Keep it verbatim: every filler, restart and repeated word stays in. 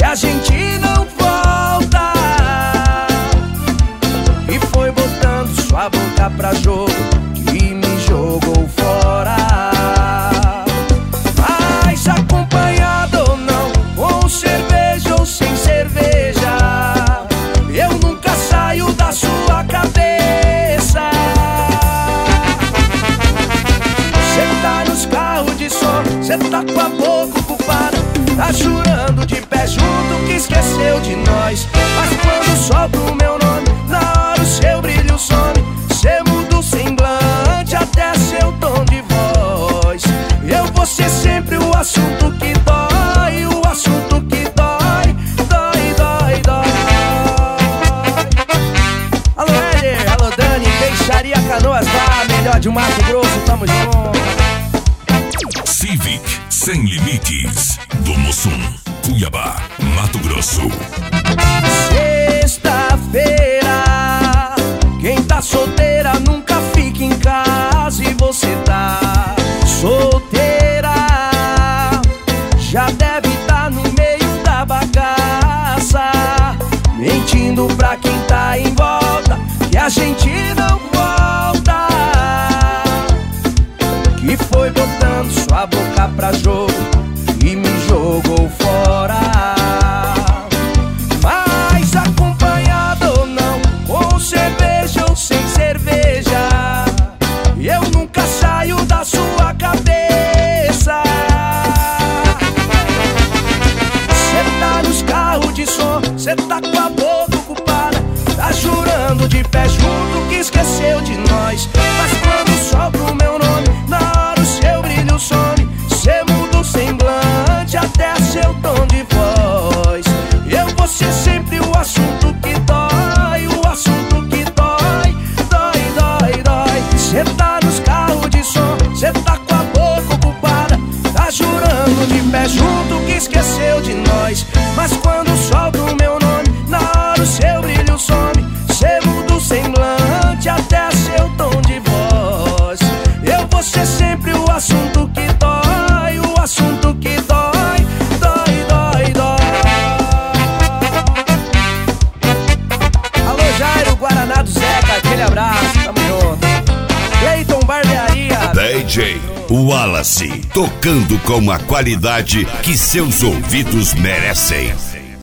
a gente não volta. E foi botando sua boca pra jogo e me jogou fora. Mas acompanhado ou não, com cerveja ou sem cerveja, eu nunca saio da sua cabeça. Cê tá nos carros de som, cê tá com a boca ocupada, tá jurando de pé junto que esqueceu de nós. Mas quando solto o meu nome, na hora o seu brilho some. Cê muda o semblante, até seu tom de voz. Eu vou ser sempre o assunto que dói, o assunto que dói, dói, dói, dói. Alô Éder, alô Dani, Peixaria Canoas, tá? Melhor de Mato Grosso, tamo junto. Civic, sem limites, do Mussum, Cuiabá, Mato Grosso. Sexta-feira, quem tá solteira nunca fica em casa. E você tá solteira, já deve tá no meio da bagaça, mentindo pra quem tá em volta que a gente não volta. Que foi botando sua boca pra jogo e me jogou fora. Mas acompanhado ou não, com cerveja ou sem cerveja, eu nunca saio da sua cabeça. Cê tá nos carros de som, cê tá com a boca ocupada, tá jurando de pé junto que esqueceu de nós. Mas quando solta o meu nome, na hora o seu brilho some. Cê muda o semblante, até seu tom de voz. Eu vou ser sempre o assunto que dói, o assunto que dói, dói, dói, dói. Cê tá nos carros de som, cê tá com a boca ocupada, tá jurando de pé junto que esqueceu de nós. Mas quando solta o meu nome, na hora o seu brilho some. Cê muda o semblante, até seu tom de voz. Eu vou ser sempre o assunto que dói, o assunto que dói, dói, dói, dói. Alô Jairo, Guaraná do Zeca, aquele abraço, tamo junto. Cleiton Barbearia, D J Wallace, tocando com a qualidade que seus ouvidos merecem.